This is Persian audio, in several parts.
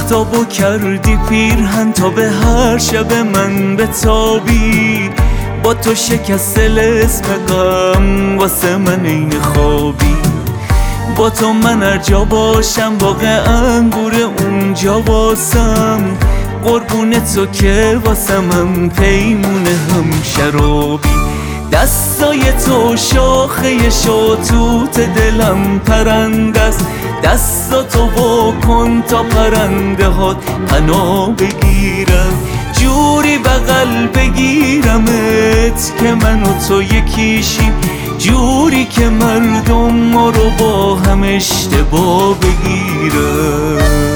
آفتابو کردی پیرهن تا به هر شب من بتابی. با تو شکست اسم غم واسه من این خوابی. با تو من هر جا باشم باغ انگور اونجا واسم. قربون تو که واسمم پیمون هم شرابی. دستای تو شاخه شاتوت دلم پرنده است. دستاتو واکن تا پرنده هات پناه بگیرم. جوری بغل بگیرمت که من و تو یکیشیم. جوری که مردم ما رو با هم اشتباه بگیرم.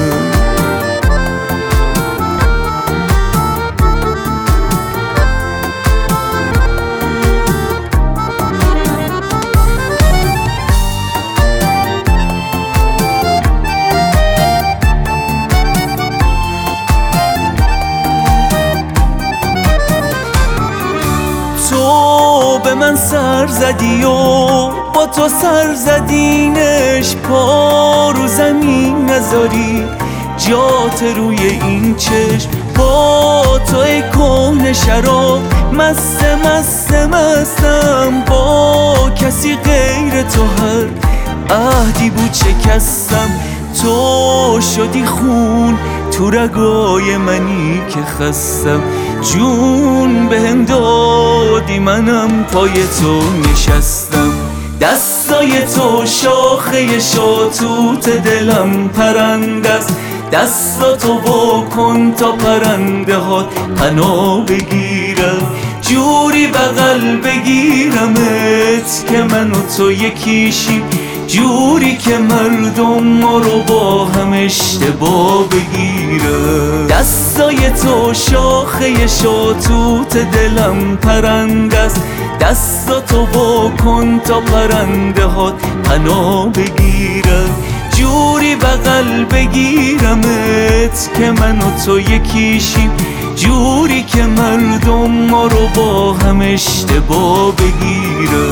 تو به من سر زدی و با تو سر زدینش. پا رو زمین نذاری جات روی این چشم. با تو ای کهنه شراب مستم. با کسی غیر تو هر عهدی بود شکستم. تو شدی خون تو رگای منی که خستم. جون بهم دادی منم پای تو نشستم. دستای تو شاخه شاتوت دلم پرنده است. دستاتو واکن تا پرنده هات پناه بگیرم. جوری بغل بگیرمت که من و تو یکیشیم. جوری که مردم ما رو با هم اشتباه بگیرم. دستای تو شاخه شاتوت دلم پرنده است. دستاتو واکن تا پرنده هات پناه بگیرم. جوری بغل بگیرمت که من و تو یکیشیم. جوری که مردم ما رو با هم اشتباه بگیرم.